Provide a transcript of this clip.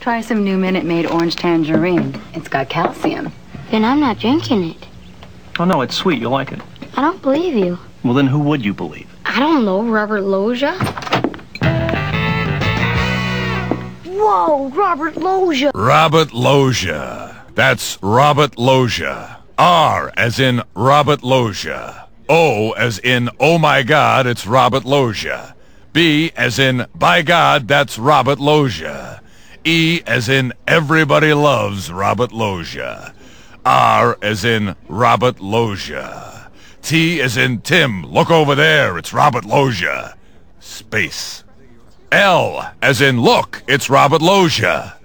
Try some new Minute Maid orange tangerine. It's got calcium. Then I'm not drinking it. Oh, no, it's sweet. You'll like it. I don't believe you. Well, then who would you believe? I don't know, Robert Loggia. Whoa, Robert Loggia. Robert Loggia. That's Robert Loggia. R as in Robert Loggia. O as in, oh my God, it's Robert Loggia. B as in, by God, that's Robert Loggia. E as in, everybody loves Robert Loggia. R as in Robert Loggia. T as in Tim, look over there, it's Robert Loggia. Space. L as in look, it's Robert Loggia.